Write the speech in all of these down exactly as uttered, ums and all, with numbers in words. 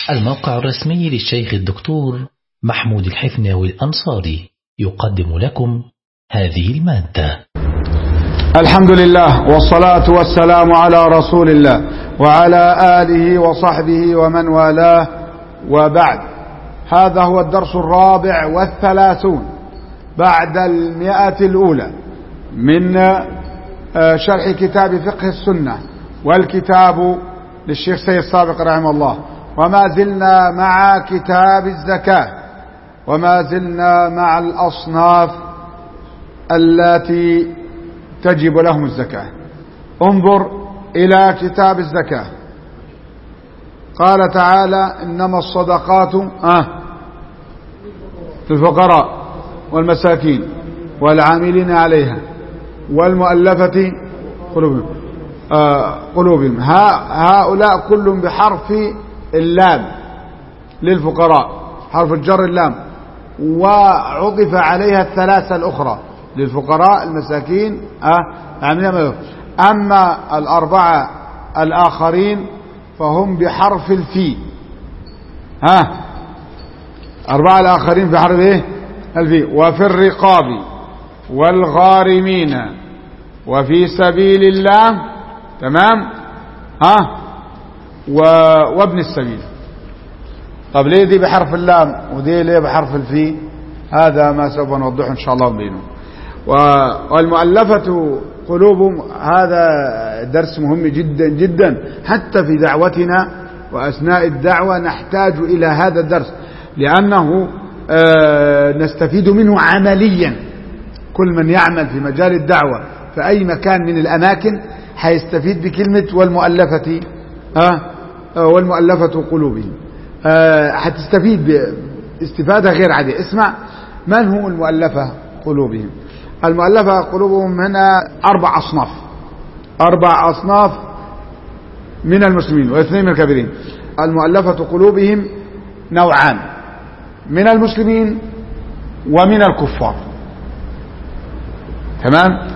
الموقع الرسمي للشيخ الدكتور محمود الحفناوي الأنصاري يقدم لكم هذه المادة. الحمد لله والصلاة والسلام على رسول الله وعلى آله وصحبه ومن والاه، وبعد. هذا هو الدرس الرابع والثلاثون بعد المئة الأولى من شرح كتاب فقه السنة، والكتاب للشيخ سيد صابق رحمه الله. وما زلنا مع كتاب الزكاة، وما زلنا مع الأصناف التي تجب لهم الزكاة. انظر إلى كتاب الزكاة. قال تعالى: إنما الصدقات آه للفقراء والمساكين والعاملين عليها والمؤلفة قلوبهم آه قلوبهم هؤلاء كلهم بحرف اللام للفقراء، حرف الجر اللام، وعطف عليها الثلاثة الأخرى للفقراء المساكين آه أما الأربعة الآخرين فهم بحرف الفي. ها آه أربعة الآخرين بحرف إيه؟ الفي. وفي الرقاب والغارمين وفي سبيل الله، تمام. ها آه وابن السبيل. طب ليه دي بحرف اللام ودي ليه بحرف الفي؟ هذا ما سوف نوضحه إن شاء الله بينهم. والمؤلفة قلوبهم هذا درس مهم جدا جدا، حتى في دعوتنا وأثناء الدعوة نحتاج إلى هذا الدرس، لأنه نستفيد منه عمليا. كل من يعمل في مجال الدعوة في أي مكان من الأماكن هيستفيد بكلمة والمؤلفة آه والمؤلفة قلوبهم. آه هتستفيد باستفادة غير عادية. اسمع، من هم المؤلفة قلوبهم؟ المؤلفة قلوبهم هنا أربع أصناف، أربع أصناف من المسلمين واثنين من الكافرين. المؤلفة قلوبهم نوعان، من المسلمين ومن الكفار، تمام.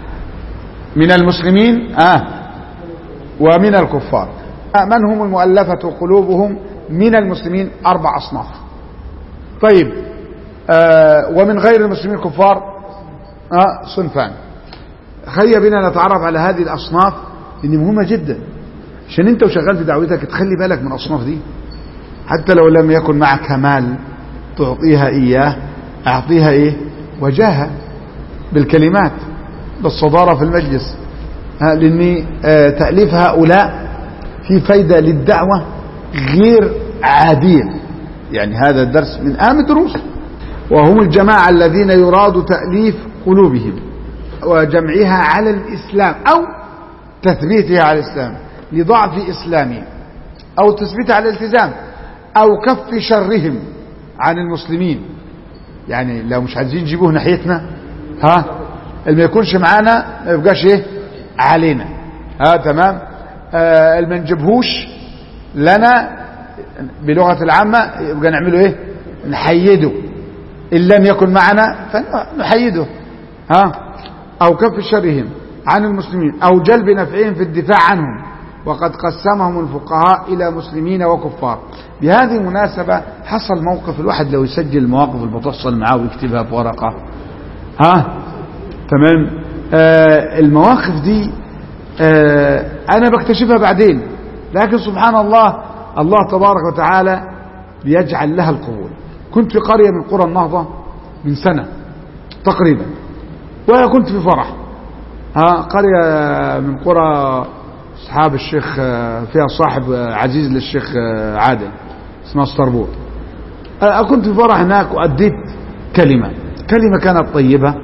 من المسلمين آه ومن الكفار. من هم المؤلفة قلوبهم من المسلمين؟ أربع أصناف. طيب آه ومن غير المسلمين الكفار آه صنفان. خلي بنا نتعرف على هذه الأصناف، إن مهمة جدا عشان أنت وشغال في دعوتك تخلي بالك من الأصناف دي. حتى لو لم يكن معك مال تعطيها إياه، أعطيها إيه؟ وجاهة بالكلمات، بالصدارة في المجلس، آه لأن آه تأليف هؤلاء في فايدة للدعوة غير عادية. يعني هذا الدرس من أهم الدروس. وهم الجماعة الذين يراد تأليف قلوبهم وجمعها على الإسلام أو تثبيتها على الإسلام لضعف إسلامهم، أو تثبيتها على الالتزام، أو كف شرهم عن المسلمين. يعني لو مش عايزين نجيبوه ناحيتنا، ها اللي ما يكونش معانا ما يبقاش ايه علينا، ها تمام. آه اللي ما نجيبهوش لنا بلغة العامة يبقى نعمله ايه؟ نحيده. إن لم يكن معنا فنحيده. ها أو كف شرهم عن المسلمين أو جلب نفعهم في الدفاع عنهم. وقد قسمهم الفقهاء إلى مسلمين وكفار. بهذه المناسبة حصل موقف، الواحد لو يسجل المواقف اللي بتحصل معاه ويكتبها في ورقة، ها تمام. آه المواقف دي آه أنا بكتشفها بعدين، لكن سبحان الله، الله تبارك وتعالى بيجعل لها القبول. كنت في قرية من قرى النهضة من سنة تقريبا، وكنت في فرح، ها قرية من قرى أصحاب الشيخ، فيها صاحب عزيز للشيخ عادل اسمها اسطربول. كنت في فرح هناك وأديت كلمة كلمة كانت طيبة،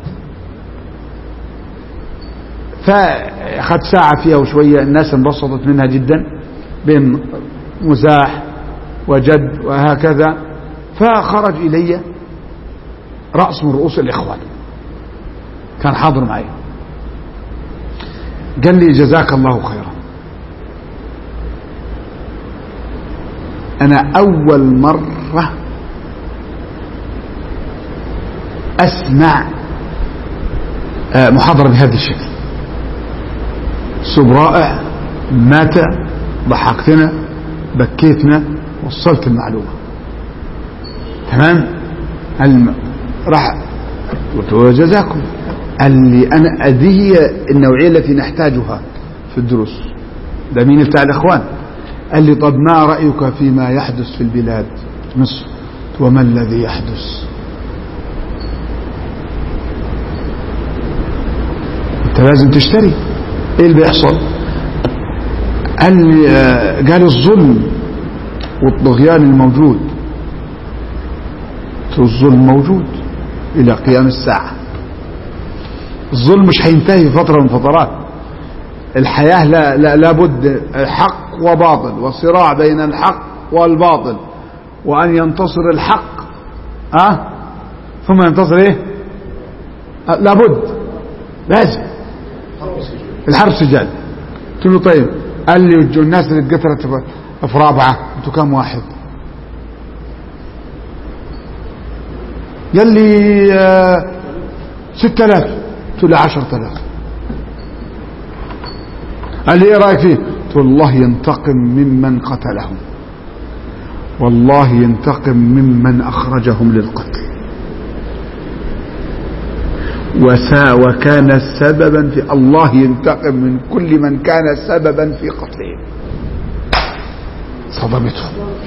فأخذت ساعة فيها وشوية. الناس انبسطت منها جدا، بين مزاح وجد وهكذا. فخرج إلي رأس من رؤوس الإخوان، كان حاضر معي، قال لي: جزاك الله خيرا، أنا أول مرة أسمع محاضرة بهذا الشكل. أسلوب رائع، ماتع، ضحكتنا، بكيتنا، وصلت المعلومة تمام. الم... راح وجزاكم. قال لي أنا هذه النوعية التي نحتاجها في الدروس. ده مين بتاع الإخوان؟ قال لي طب ما رأيك فيما يحدث في البلاد مصر؟ وما الذي يحدث؟ انت لازم تشتري. ايه اللي بيحصل؟ قال لي قال الظلم والطغيان الموجود. الظلم موجود الى قيام الساعة. الظلم مش هينتهي في فترة من فترات الحياة. لا لا لابد حق وباطل وصراع بين الحق والباطل، وأن ينتصر الحق أه؟ ثم ينتصر إيه؟ أه لابد لازم الحرب سجال. قلت له طيب. قال لي الناس اللي اتقتلت في رابعة انتوا كم واحد؟ قال لي آه ستة آلاف. قلت له عشرة آلاف. قال لي ايه رأيك فيه؟ قلت له والله ينتقم ممن قتلهم، والله ينتقم ممن أخرجهم للقتل، وسا وكان سببا في الله ينتقم من كل من كان سببا في قتلهم. صدمته.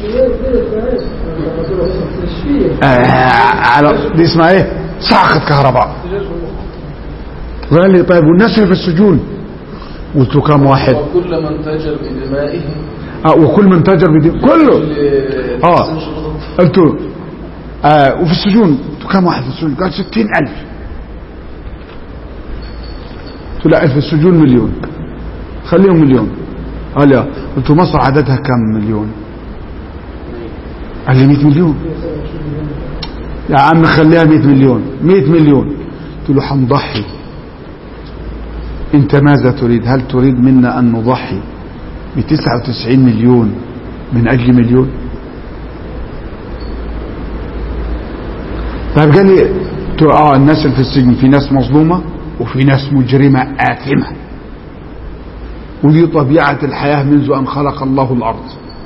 آه على دي اسمها ايه؟ صعقة كهرباء. قال لي طيب والناس اللي في السجون؟ قلت له كم واحد؟ وكل من تاجر بدمائهم. اه وكل من تاجر بدمائهم كله. اه قلت له آه وفي السجون قلت كم واحد في السجون؟ قال ستين ألف. قلت له لا في السجون مليون، خليهم مليون. قال لي قلت له مصر عددها كم مليون؟ قال لي مئة مليون. يا عم خليها مئة مليون. مئة مليون. قلت له حنضحي. انت ماذا تريد؟ هل تريد منا ان نضحي بتسعة وتسعين مليون من اجل مليون؟ طيب قال لي اه الناس اللي في السجن في ناس مظلومة وفي ناس مجرمة آثمة، ودي طبيعة الحياة منذ ان خلق الله الارض.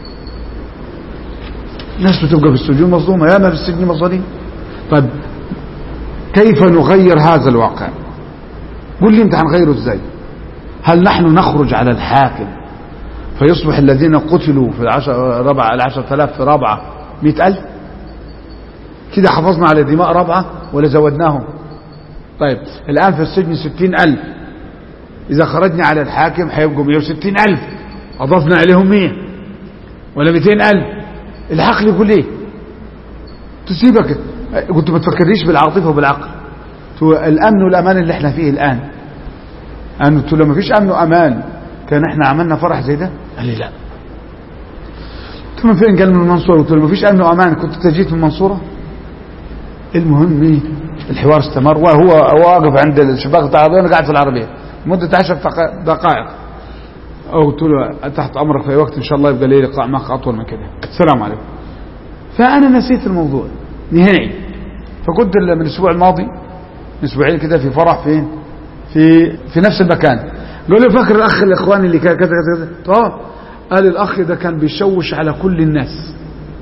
ناس بتبقى في السجون مظلومة، يا ما في السجن مظالم. طيب كيف نغير هذا الواقع؟ قل لي انت هنغيره ازاي؟ هل نحن نخرج على الحاكم فيصبح الذين قتلوا في العشر ربع العشرة آلاف في رابعة مئة ألف كده حافظنا على دماء رابعة ولا زودناهم؟ طيب الآن في السجن ستين ألف، إذا خرجنا على الحاكم هيبقوا مئة وستين ألف، أضفنا عليهم مئة ولا مئتين ألف. العقل يقول ايه؟ تسيبك. كنت ما تفكريش بالعاطفة وبالعقل. الأمن والأمان اللي احنا فيه الآن، أنا قلت له ما فيش أمن وأمان كان احنا عملنا فرح زي ده؟ قال لي لا. قلت له فين؟ قال من المنصورة. قلت له ما فيش أمن وأمان كنت تجيت من المنصورة؟ المهم ايه؟ الحوار استمر وهو واقف عند الشباك بتاع العربية وانا قاعد في العربية مدة عشر دقائق. قلت له تحت أمرك في أي وقت إن شاء الله يبقى لي لقاء معك أطول من كده، السلام عليكم. فأنا نسيت الموضوع نهائي. فكنت من الأسبوع الماضي من أسبوعين كده في فرح فين؟ في في نفس المكان. قال لي فاكر الأخ الإخواني اللي كذا كذا كذا؟ طب قال الأخ ده كان بيشوش على كل الناس،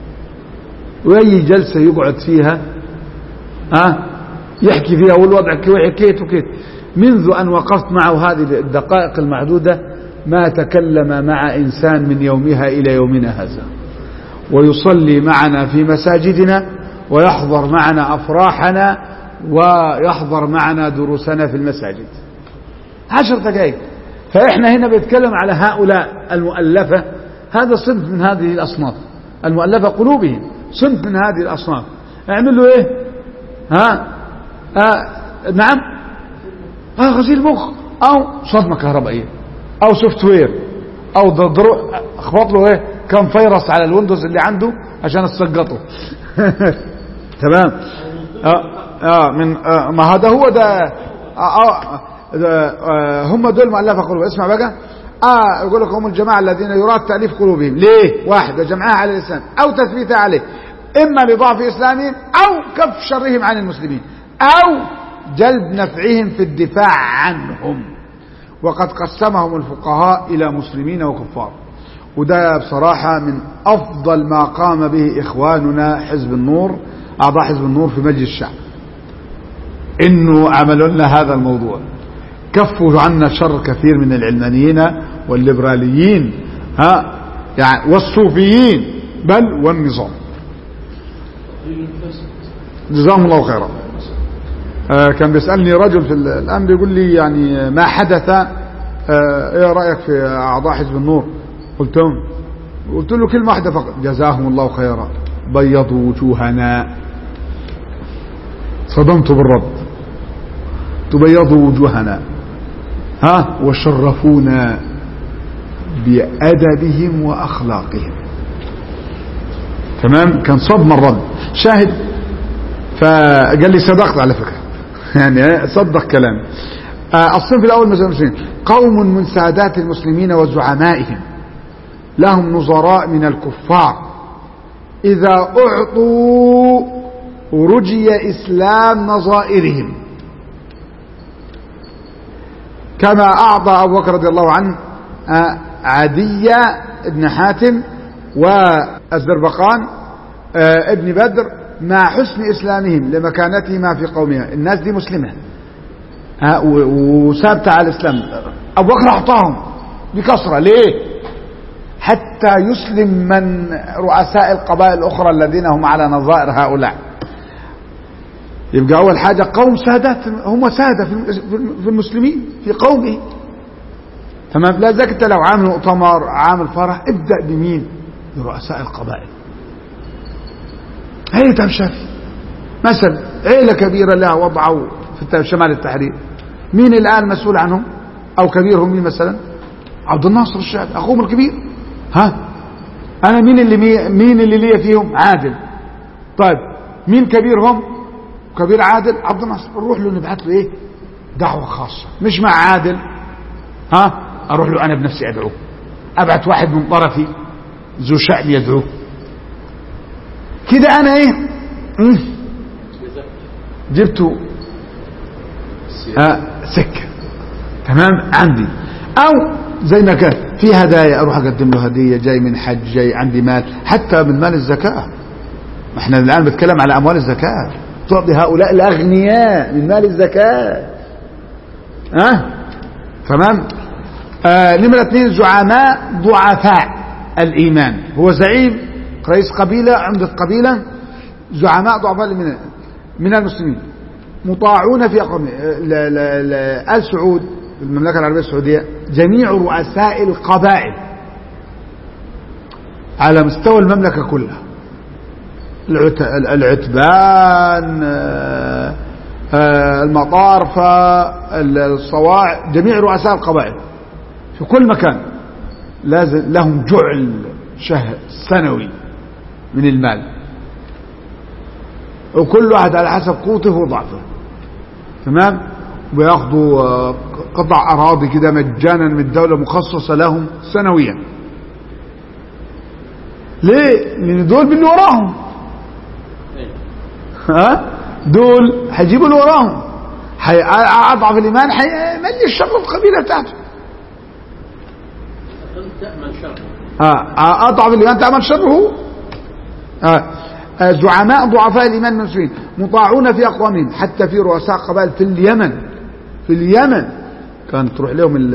وأي جلسة يقعد فيها ها أه؟ يحكي فيها والوضع كيت وكيت. منذ أن وقفت معه هذه الدقائق المعدودة ما تكلم مع إنسان من يومها إلى يومنا هذا، ويصلي معنا في مساجدنا ويحضر معنا أفراحنا ويحضر معنا دروسنا في المساجد. عشر دقائق. فإحنا هنا بنتكلم على هؤلاء المؤلفة، هذا صنف من هذه الأصناف المؤلفة قلوبهم، صنف من هذه الأصناف. اعمل له إيه؟ ها آه نعم آه غسيل مخ أو صدمة كهربائية أو سوفت وير أو ضرو اخبط له إيه كم فيروس على الويندوز اللي عنده عشان تسقطه. تمام. آه آه من آه ما هذا هو ده. آه آه هم دول مؤلفة قلوب. اسمع بقى. اه يقول لك هم الجماعة الذين يراد تأليف قلوبهم. ليه؟ واحد جمعها على الإسلام أو تثبيتها عليه، إما لضعف إسلامهم أو كف شرهم عن المسلمين أو جلب نفعهم في الدفاع عنهم. وقد قسمهم الفقهاء إلى مسلمين وكفار. وده بصراحة من أفضل ما قام به إخواننا حزب النور، أعضاء حزب النور في مجلس الشعب، إنه عملوا لنا هذا الموضوع، كفوا عنا شر كثير من العلمانيين والليبراليين ها يعني والصوفيين بل والنظام. جزاهم الله خيرا. آه كان بيسألني رجل في الآن بيقول لي يعني ما حدث، آه ايه رأيك في أعضاء حزب النور؟ قلت لهم قلت له كلمة واحدة فقط: جزاهم الله خيرا، بيضوا وجوهنا. صدمت بالرد، تبيضوا وجوهنا ها وشرفونا بأدبهم وأخلاقهم. تمام، كان صدمة الرد شاهد. فقال لي صدقت على فكرة يعني صدق كلام. الصنف الأول من المسلمين: قوم من سادات المسلمين وزعمائهم لهم نظراء من الكفار، إذا أعطوا رجي إسلام نظائرهم، كما أعطى أبو بكر رضي الله عنه عدي بن حاتم والزربقان ابن بدر مع حسن إسلامهم لمكانتهما في قومها. الناس دي مسلمة وثابتة على الإسلام، أبو بكر أعطاهم بكثرة. ليه؟ حتى يسلم من رؤساء القبائل الأخرى الذين هم على نظائر هؤلاء. يبقى أول حاجة قوم سادات، هم سادة في المسلمين في قومه. تمام. لا ذاك انت لو عامل مؤتمر عامل فرح ابدأ بمين؟ برؤساء القبائل. هي تمشافي مثلا عيلة كبيرة لها وضعه في شمال التحرير، مين الآن مسؤول عنهم أو كبيرهم؟ مين مثلا؟ عبد الناصر الشاذلي أخوهم الكبير. ها أنا مين اللي مي مين اللي لي فيهم؟ عادل. طيب مين كبيرهم؟ كبير عادل عبد الناصر. نروح له نبعث له ايه؟ دعوة خاصة. مش مع عادل، ها اروح له انا بنفسي ادعوه، ابعث واحد من طرفي ذو شأن يدعوه كده. انا ايه جبته آه سكة. تمام عندي. او زي ما كان في هدايا اروح اقدم له هدية، جاي من حج، جاي عندي مال، حتى من مال الزكاة. احنا الان بنتكلم على اموال الزكاة، تعطي هؤلاء الأغنياء من مال الزكاة. أه؟ تمام. آه نمرة اثنين: زعماء ضعفاء الإيمان. هو زعيم رئيس قبيلة، عمدة قبيلة، زعماء ضعفاء الإيمان من المسلمين مطاعون في قومه. آل سعود المملكة العربية السعودية جميع رؤساء القبائل على مستوى المملكة كلها، العتبان، المطارفة، الصواع، جميع رؤساء القبائل في كل مكان لازم لهم جعل شهر سنوي من المال، وكل واحد على حسب قوته وضعفه. تمام. وياخذوا قطع أراضي كده مجانا من الدولة مخصصة لهم سنويا. ليه؟ لأن دول باللي وراهم، ها دول هيجيبوا اللي وراهم، اضعف الايمان هيملي الشر القبيله بتاعته. تامن شره. اه اضعف الايمان تامن شره. اه زعماء ضعفاء الايمان من المسلمين مطاعون في اقوامهم، حتى في رؤساء قبائل في اليمن. في اليمن كانت تروح لهم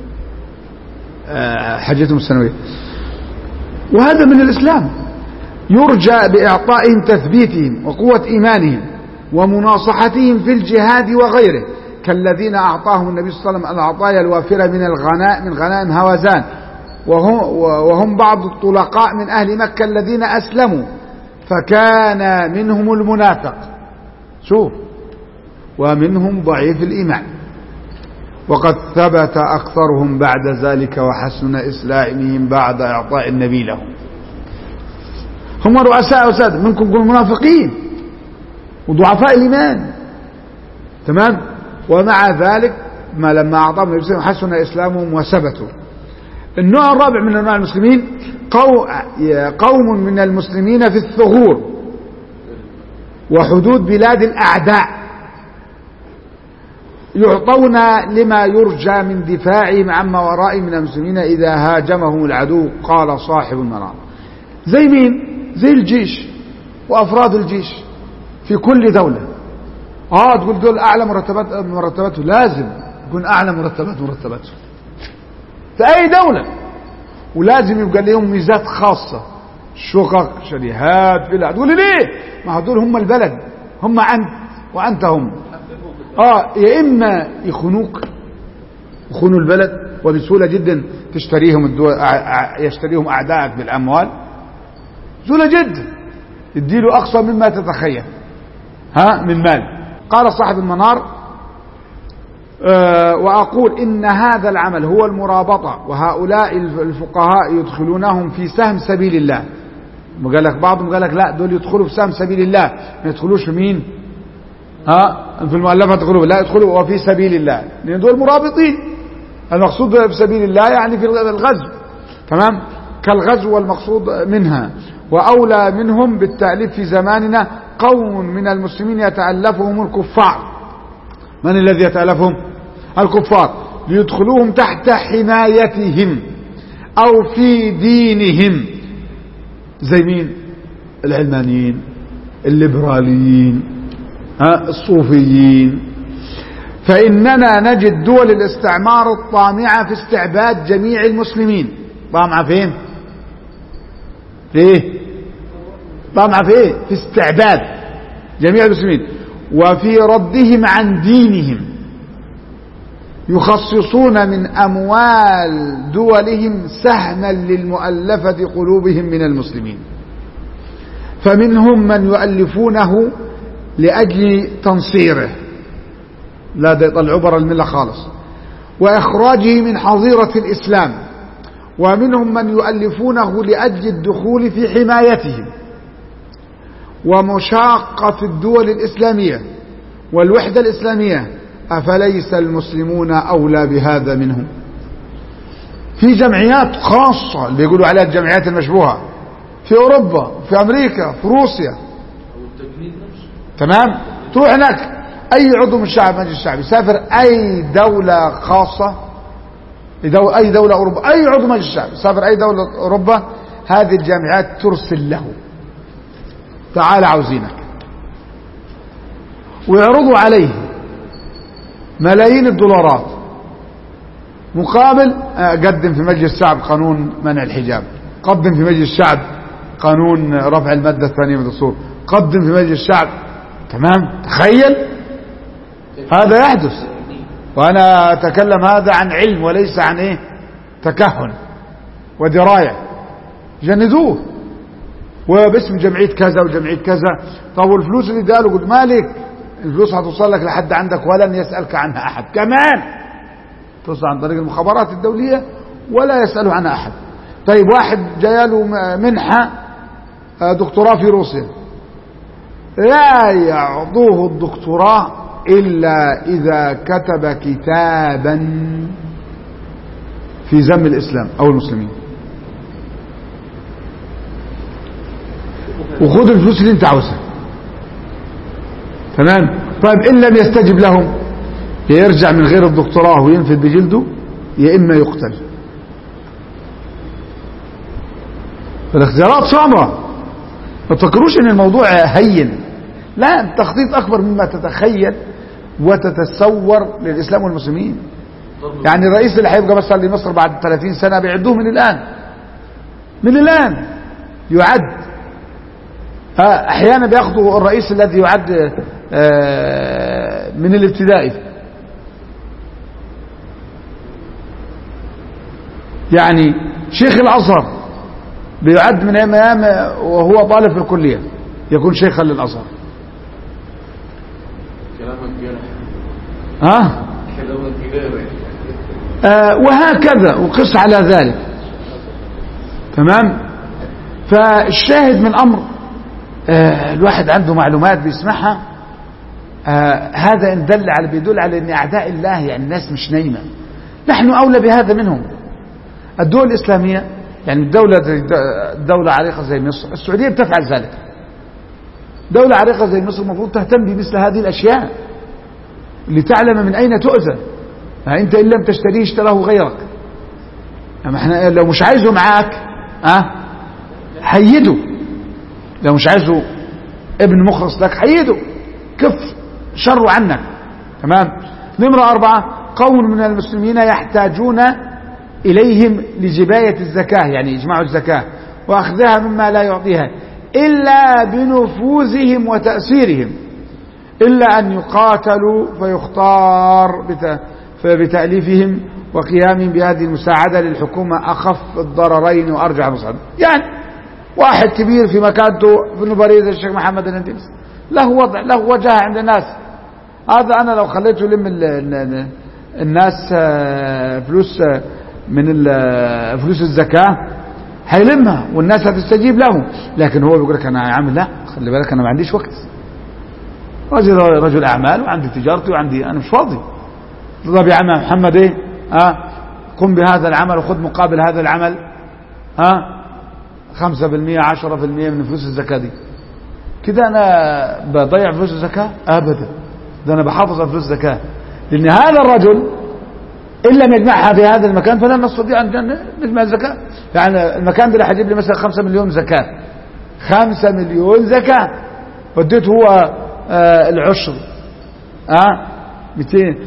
حجتهم السنويه. وهذا من الاسلام. يرجى بإعطائهم تثبيتهم وقوة إيمانهم ومناصحتهم في الجهاد وغيره، كالذين أعطاهم النبي صلى الله عليه وسلم العطايا الوافرة من الغناء من غنائم هوازان، وهم, وهم بعض الطلقاء من أهل مكة الذين أسلموا، فكان منهم المنافق شوف ومنهم ضعيف الإيمان، وقد ثبت أكثرهم بعد ذلك وحسن إسلامهم بعد إعطاء النبي لهم. هم رؤساء وسادة، منكم كل منافقين وضعفاء الإيمان. تمام. ومع ذلك ما لما أعطاهم النبي صلى الله عليه وسلم حسن إسلامهم وثبتوا. النوع الرابع من أنواع المسلمين قوم من المسلمين في الثغور وحدود بلاد الأعداء، يعطون لما يرجى من دفاعهم عما ورائهم من المسلمين إذا هاجمهم العدو. قال صاحب المنار. زي مين؟ زي الجيش وأفراد الجيش في كل دولة. آه تقول دول أعلى مرتبات مرتباته، لازم يكون أعلى مرتبات مرتباته في أي دولة، ولازم يبقى لهم ميزات خاصة، شقق، شريحات، فيلا. تقول ليه؟ ما هدول هم البلد، هم أنت وأنت هم. آه يا إما يخونوك، يخونوا البلد، وبسهولة جدا تشتريهم الدول، يشتريهم أعدائك بالأموال، بسهولة جدا يديله أقصى مما تتخيل ها من مال. قال صاحب المنار: أه وأقول إن هذا العمل هو المرابطة، وهؤلاء الفقهاء يدخلونهم في سهم سبيل الله. قال لك بعضهم قال لك لا، دول يدخلوا في سهم سبيل الله، ما يدخلوش في مين؟ ها في المؤلفة تقولوا لا، يدخلوا وفي سبيل الله، لأن دول مرابطين. المقصود في سبيل الله يعني في الغزو، تمام، كالغزو والمقصود منها. وأولى منهم بالتأليف في زماننا قوم من المسلمين يتألفهم الكفار. من الذي يتألفهم؟ الكفار، ليدخلوهم تحت حمايتهم أو في دينهم. زي مين؟ العلمانيين، الليبراليين، الصوفيين. فإننا نجد دول الاستعمار الطامعة في استعباد جميع المسلمين. طامعة فين؟ في ايه؟ طامعة في ايه؟ في استعباد جميع المسلمين وفي ردهم عن دينهم. يخصصون من أموال دولهم سهما للمؤلفة قلوبهم من المسلمين، فمنهم من يؤلفونه لأجل تنصيره، لا ده يطلعوا برا الملة خالص، وإخراجه من حظيرة الإسلام. ومنهم من يؤلفونه لأجل الدخول في حمايتهم ومشاقة الدول الإسلامية والوحدة الإسلامية. أفليس المسلمون أولى بهذا منهم؟ في جمعيات خاصة اللي يقولوا عليها الجمعيات المشبوهة في أوروبا، في أمريكا، في روسيا، تمام. تروح هناك أي عضو من الشعب مجلس الشعب يسافر أي دولة خاصة، أي دولة أوروبا، أي عضو مجلس الشعب يسافر أي دولة أوروبا، هذه الجامعات ترسل له: تعال عاوزينك، ويعرضوا عليه ملايين الدولارات مقابل قدم في مجلس الشعب قانون منع الحجاب، قدم في مجلس الشعب قانون رفع المادة الثانية من الدستور، قدم في مجلس الشعب، تمام. تخيل هذا يحدث، وأنا أتكلم هذا عن علم وليس عن إيه تكهن ودراية. جندوه وباسم جمعية كذا وجمعية كذا. طب والفلوس اللي اداله قلت مالك؟ الفلوس هتوصل لك لحد عندك ولن يسألك عنها أحد، كمان توصل عن طريق المخابرات الدولية ولا يسأله عنها أحد. طيب واحد جاله منحة دكتوراه في روسيا، لا يعطوه الدكتوراه إلا إذا كتب كتابا في ذم الإسلام أو المسلمين. وخذ الفلوس اللي انت عاوزها، تمام. طيب إن لم يستجب لهم يرجع من غير الدكتوراه وينفذ بجلده، يا إما يقتل. فالاختيارات صعبة، ما تفكروش ان الموضوع هين، لا، التخطيط أكبر مما تتخيل وتتصور للإسلام والمسلمين. يعني الرئيس اللي هيبقى مثلا لمصر بعد ثلاثين سنة بيعدوه من الآن، من الآن يعد. أحيانا بياخدوا الرئيس الذي يعد من الابتدائي، يعني شيخ الأزهر بيعد من أيام وهو طالب في الكلية يكون شيخا للأزهر. ها آه وهكذا وقص على ذلك، تمام. فالشاهد من الأمر آه الواحد عنده معلومات بيسمعها، آه هذا إن دل على بيدل على أن أعداء الله يعني الناس مش نايمة، نحن أولى بهذا منهم. الدول الإسلامية يعني الدولة دولة عريقة زي مصر، السعودية بتفعل ذلك. دولة عريقة زي مصر المفروض تهتم بمثل هذه الأشياء، لتعلم من أين تؤذى. فأنت إن لم تشتريه اشتراه غيرك. أما احنا لو مش عايزه معاك أه حيده، لو مش عايزه ابن مخلص لك حيده، كف شره عنك. تمام. نمرة أربعة، قوم من المسلمين يحتاجون إليهم لجباية الزكاة، يعني يجمعوا الزكاة وأخذها مما لا يعطيها إلا بنفوذهم وتأثيرهم، إلا أن يقاتلوا فيختار بتأليفهم وقيامهم بهذه المساعدة للحكومة أخف الضررين وأرجع المصعد. يعني واحد كبير في مكانته في النبريد الشيخ محمد النديم له وضع له وجهة عند الناس، هذا أنا لو خليته يلم الناس فلوس من فلوس الزكاة هيلمها والناس هتستجيب له، لكن هو بيقول لك أنا يا عم لا خلي بالك أنا ما عنديش وقت، رجل رجل أعمال وعندي تجارتي وعندي أنا مش فاضي. طب يا عم محمد إيه ها قم بهذا العمل وخذ مقابل هذا العمل ها خمسة بالمئة عشرة بالمئة من فلوس الزكاة دي، كده أنا بضيع فلوس الزكاة؟ أبدا، ده أنا بحافظ على فلوس الزكاة، لأن هذا الرجل إن لم يجمعها في هذا المكان فلن نستطيع أن نجمع الزكاة. يعني المكان ده اللي هيجيب لي مثلا خمسة مليون زكاة، خمسة مليون زكاة وديته هو آه العشر اه مئتين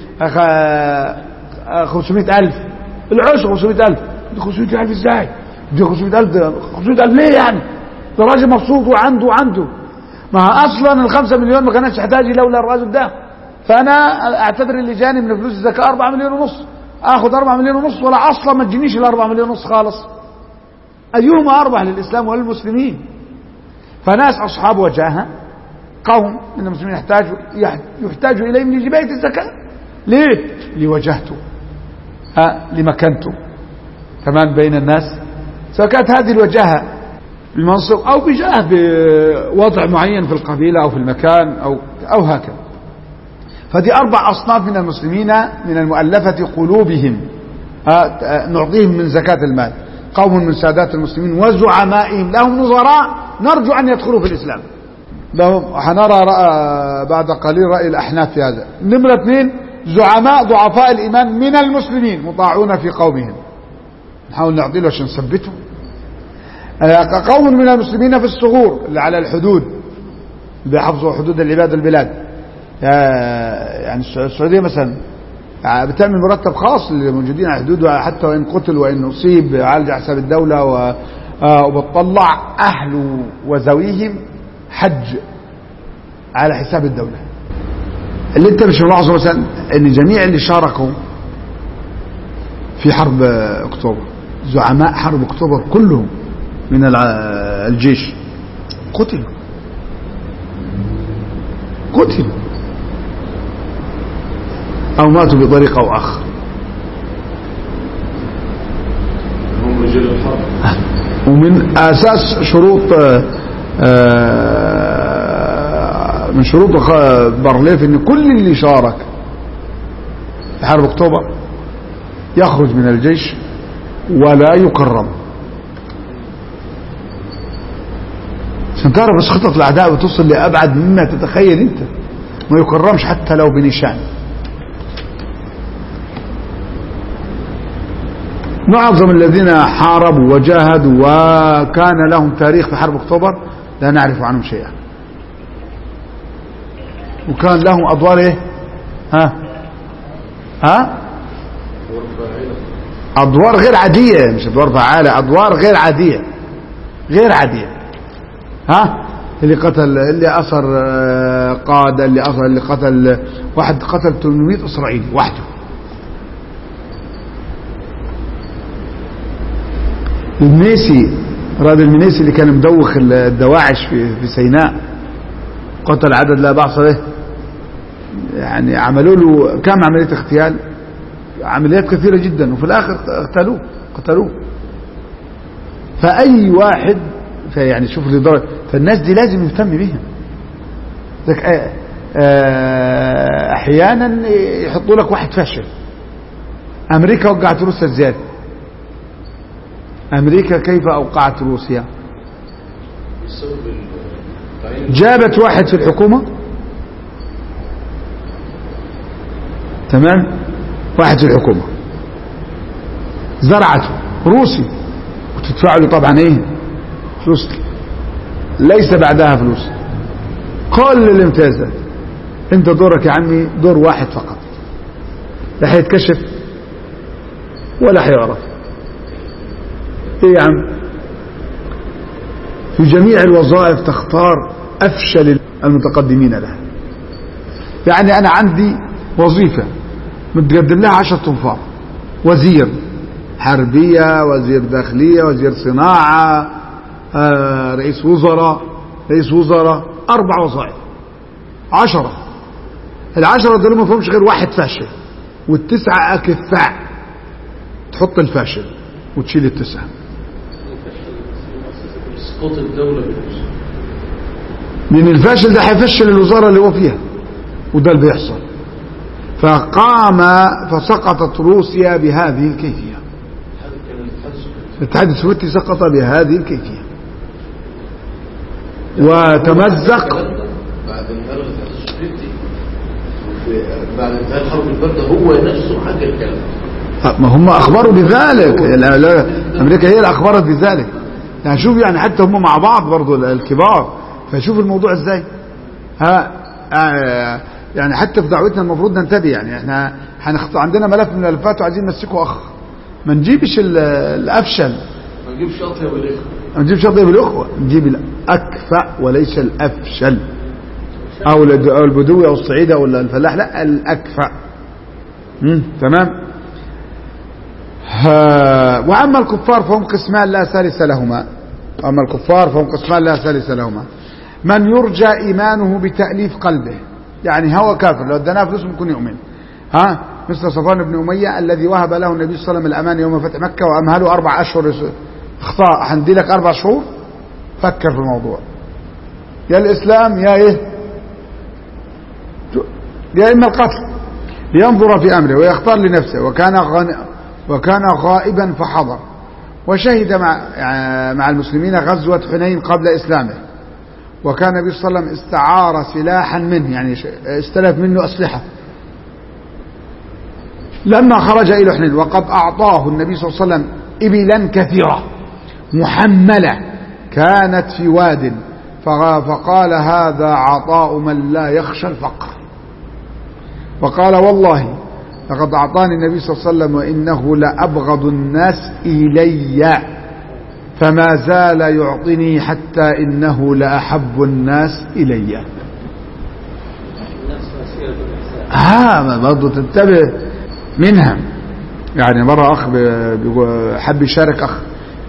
خمسمائة ألف العشر خمسمائة ألف، خمسمائة ألف ازاي؟ دي خمسمائة ألف خمسمائة ألف ليه يعني؟ ده راجل مبسوط وعنده وعنده ما اصلا الخمسة مليون ما كانتش تحتاجي لولا الراجل ده. فانا اعتبر اللي جاني من فلوس الزكاة أربعة مليون ونص، اخذ أربعة مليون ونص ولا اصلا ما تجينيش الا أربعة مليون ونص خالص. ايهما اربح للاسلام وللمسلمين؟ فناس اصحاب وجاهه قوم من المسلمين يحتاجوا يحتاجوا اليهم لجباية الزكاة. ليه؟ لوجهته ها لمكانته كمان بين الناس، سواء كانت هذه الوجاهة بالمنصب او بجاه بوضع معين في القبيلة او في المكان او او هكذا. فدي اربع اصناف من المسلمين من المؤلفة قلوبهم نعطيهم من زكاة المال. قوم من سادات المسلمين وزعمائهم لهم نظراء نرجو ان يدخلوا في الاسلام. حنرى بعد قليل رأي الأحناف في هذا. نمرة اثنين، زعماء ضعفاء الإيمان من المسلمين مطاعون في قومهم، نحاول نعطي له عشان نثبته. قوم من المسلمين في الصغور اللي على الحدود اللي بيحفظوا حدود العباد والبلاد، يعني السعودية مثلا بتعمل مرتب خاص للموجودين على الحدود، حتى وإن قتل وإن أصيب على حساب الدولة، وبتطلع أهل وذويهم حج على حساب الدولة. اللي انت مش ملاحظه مثلا ان جميع اللي شاركوا في حرب اكتوبر، زعماء حرب اكتوبر كلهم من الجيش قتلوا قتلوا او ماتوا بطريقة او اخر. هم رجال الحرب. ومن اساس شروط من شروط بارليف ان كل اللي شارك في حرب اكتوبر يخرج من الجيش ولا يكرم، عشان تعرف بس خطط الاعداء بتصل لابعد مما تتخيل انت. ما يكرمش حتى لو بنشان. معظم الذين حاربوا وجاهدوا وكان لهم تاريخ في حرب اكتوبر لا نعرف عنهم شيئا، وكان لهم ادوار ايه ها ها ادوار غير عادية، مش ادوار فعالة، ادوار غير عادية غير عادية. ها اللي قتل اللي اثر قادة، اللي اثر اللي قتل واحد قتل ثمانمائة اسرائيلي وحده. المنيسي راد المنيسي اللي كان مدوخ الدواعش في في سيناء قتل عدد لا بأس به، يعني عملوا له كم عملية اغتيال، عمليات كثيرة جدا، وفي الآخر قتلوه قتلوه. فأي واحد يعني شوف لدرجة، فالناس دي لازم يهتم بيها. أحيانا يحطوا لك واحد فاشل. أمريكا وقعت روسيا ازاي؟ أمريكا كيف أوقعت روسيا؟ جابت واحد في الحكومة تمام. واحد في الحكومة زرعته روسي وتدفع له طبعا ايه فلوس ليس بعدها فلوس، كل الامتيازات. انت دورك يا عمي دور واحد فقط، لا هيتكشف ولا هيعرف. ايه يا عم؟ في جميع الوظائف تختار افشل المتقدمين لها. يعني انا عندي وظيفة متقدم لها عشر تنفار، وزير حربية، وزير داخلية، وزير صناعة، آه رئيس وزراء، رئيس وزراء، اربع وظائف، عشرة. العشرة دول ما فيهمش غير واحد فاشل والتسعة اكفاء. تحط الفاشل وتشيل التسعة. سقوط الدولة من الفاشل ده هيفشل الوزارة اللي هو فيها، وده اللي بيحصل. فقام فسقطت روسيا بهذه الكيفية. الاتحاد السوفيتي سقط بهذه الكيفية وتمزق بعد انهيار الاتحاد السوفيتي، بعد انتهاء الحرب الباردة هو نفسه حاجة الكلام. ما هم أخبروا بذلك، أمريكا هي اللي أخبرت بذلك. يعني شوف، يعني حتى هم مع بعض برضو الكبار، فشوف الموضوع ازاي. ها آه يعني حتى في دعوتنا المفروض ننتبه. يعني احنا هنخط... عندنا ملف من الملفات وعايزين نمسكه اخ، ما نجيبش الافشل، ما نجيبش اطيب الاخوه، ما نجيبش اطيب الاخوه، نجيب الاكفأ وليس الافشل، او او البدوي او الصعيدي او الفلاح، لا الاكفأ. امم تمام. وأما الكفار فهم قسمان لا ثالث لهما. أما الكفار فهم قسمان لا ثالث لهما. من يرجى إيمانه بتأليف قلبه، يعني هو كافر لو ادناه فلوس ممكن يؤمن، ها مثل صفوان بن أمية الذي وهب له النبي صلى الله عليه وسلم الأمان يوم فتح مكة وأمهله أربع أشهر. اخطاء، هندي لك أربع شهور، فكر في الموضوع، يا الإسلام يا إيه، يا إما القتل، لينظر في أمره ويختار لنفسه. وكان غن... وكان غائبا فحضر، وشهد مع مع المسلمين غزوة حنين قبل إسلامه. وكان النبي صلى الله عليه وسلم استعار سلاحا منه، يعني استلف منه أسلحة لما خرج إلى حنين. وقد أعطاه النبي صلى الله عليه وسلم إبلا كثيرة محملة كانت في واد، فقال هذا عطاء من لا يخشى الفقر. وقال والله لقد أعطاني النبي صلى الله عليه وسلم وإنه لأبغض الناس إلي، فما زال يعطني حتى إنه لأحب الناس إلي. ها برضو تنتبه منها. يعني مرة أخ حب يشارك أخ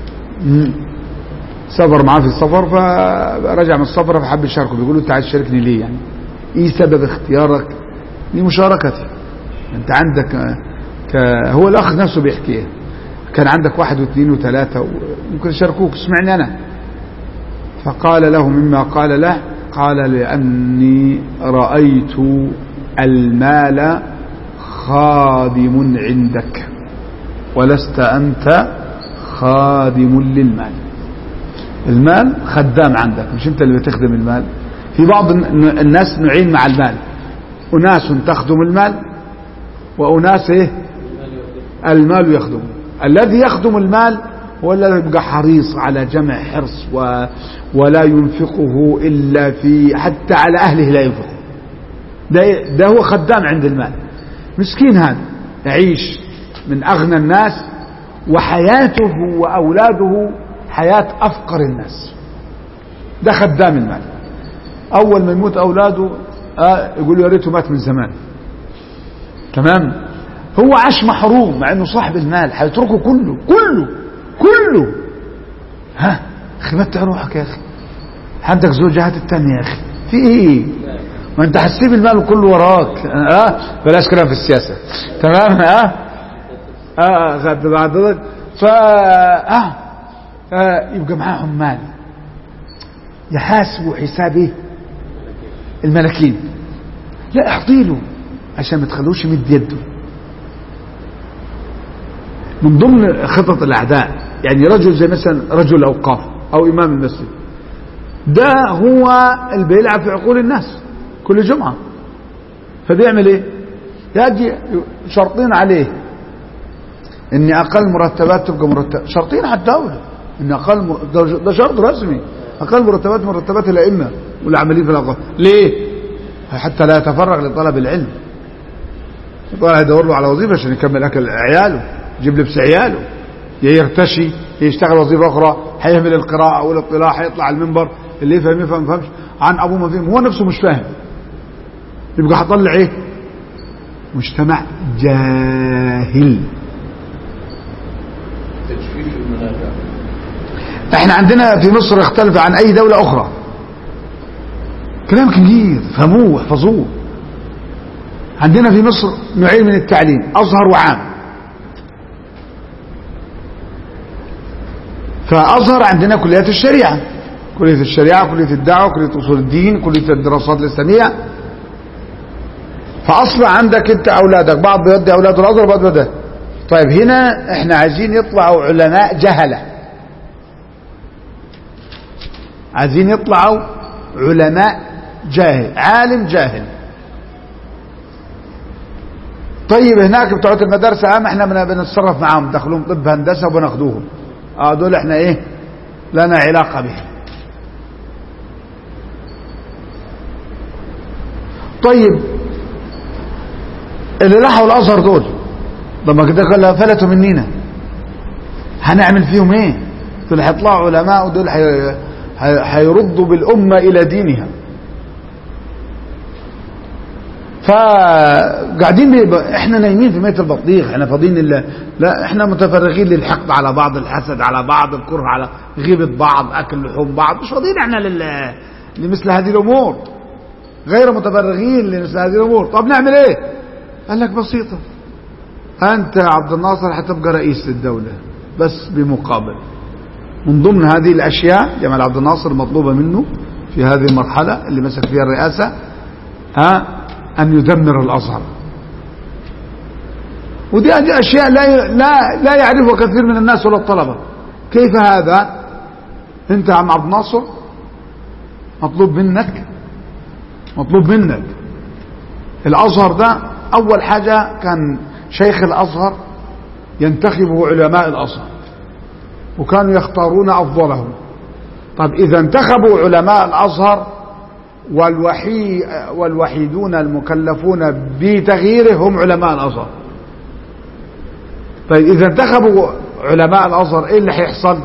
سافر معاه في السفر، فرجع من السفر فحب يشاركه، بيقول له أنت عايز تشاركني ليه؟ يعني إيه سبب اختيارك لمشاركتي؟ انت عندك ك... هو الاخ نفسه بيحكيه، كان عندك واحد واثنين وثلاثة وممكن يشاركوك، اسمعني انا. فقال له مما قال له، قال لاني رأيت المال خادم عندك ولست انت خادم للمال. المال خدام عندك، مش انت اللي بتخدم المال. في بعض الناس نوعين مع المال، اناس تخدم المال وأناس إيه؟ المال يخدم. الذي يخدم المال هو الذي يبقى حريص على جمع حرص و... ولا ينفقه إلا في، حتى على أهله لا ينفقه. ده, ده هو خدام عند المال. مسكين هذا يعيش من أغنى الناس وحياته وأولاده حياة أفقر الناس. ده خدام المال. أول ما يموت أولاده آه يقولوا يا ريته مات من زمان. تمام. هو عاش محروم مع انه صاحب المال، هيتركه كله كله كله. ها اخي متع روحك يا اخي، عندك زوجات التانية يا اخي، في ايه؟ ما انت هتسيب المال كله وراك. اه بلاش كلام في السياسة. تمام. اه اه خدت بعد ف اه, آه يبقى معاهم مال يحاسبوا حساب ايه؟ الملكين. لا اعطيله عشان ما تخلوش يمد يده. من ضمن خطط الاعداء، يعني رجل زي مثلا رجل اوقاف او امام المسجد، ده هو اللي بيلعب في عقول الناس كل جمعة. فبيعمل ايه؟ يجي شرطين عليه ان اقل مرتبات تبقى مرتب، شرطين على الدوله ان اقل مر... ده شرط رسمي، اقل مرتبات مرتبات الائمه والعاملين في الاوقاف. ليه؟ حتى لا يتفرغ لطلب العلم، يبقى يدور له على وظيفه عشان يكمل اكل عياله، يجيب لبس عياله، يرتشي، يشتغل وظيفه اخرى، هيهمل القراءه والاطلاع، هيطلع على المنبر، اللي يفهم يفهم، ما فهمش عن ابوه ما فهم، هو نفسه مش فاهم، يبقى هطلع ايه؟ مجتمع جاهل. تجفيف المنابع. احنا عندنا في مصر يختلف عن اي دولة اخرى، كلام كبير فهموه واحفظوه. عندنا في مصر نوعين من التعليم، ازهر وعام. فازهر عندنا كليات الشريعة، كلية الشريعة، كلية الدعوة، كلية اصول الدين، كلية الدراسات الاسلامية. فاصبح عندك انت اولادك بعض بيودي اولاده الازهر وبعض بيودي. طيب هنا احنا عايزين يطلعوا علماء جهلة، عايزين يطلعوا علماء جاهل، عالم جاهل. طيب هناك بتوع المدارس عام احنا بنتصرف معاهم، دخلهم طب هندسه وبناخدوهم، اه دول احنا ايه لنا علاقه بهم. طيب اللي راحوا الازهر دول لما كده قال فلتوا منينا، هنعمل فيهم ايه؟ دول هيطلعوا علماء ودول حي... هيردوا بالأمة إلى دينها. فقاعدين احنا نايمين في ميت البطيخ، احنا فاضيين لله؟ لا، احنا متفرغين للحقد على بعض، الحسد على بعض، الكره على غيبة بعض، اكل لحوم بعض، مش فاضيين احنا لل... لمثل هذه الامور، غير متفرغين لمثل هذه الامور. طب نعمل ايه؟ قال لك بسيطة، انت يا عبد الناصر هتبقى رئيس للدولة، بس بمقابل من ضمن هذه الاشياء جمال عبد الناصر مطلوبة منه في هذه المرحلة اللي مسك فيها الرئاسة ها ان يدمر الازهر. ودي اشياء لا لا لا يعرفها كثير من الناس ولا الطلبة. كيف هذا؟ انت يا عم عبد الناصر مطلوب منك مطلوب منك الازهر ده اول حاجة كان شيخ الازهر ينتخبه علماء الازهر وكانوا يختارون افضلهم. طب اذا انتخبوا علماء الازهر والوحي والوحيدون المكلفون بتغييره هم علماء الازهر، طيب اذا انتخبوا علماء الازهر ايه اللي هيحصل؟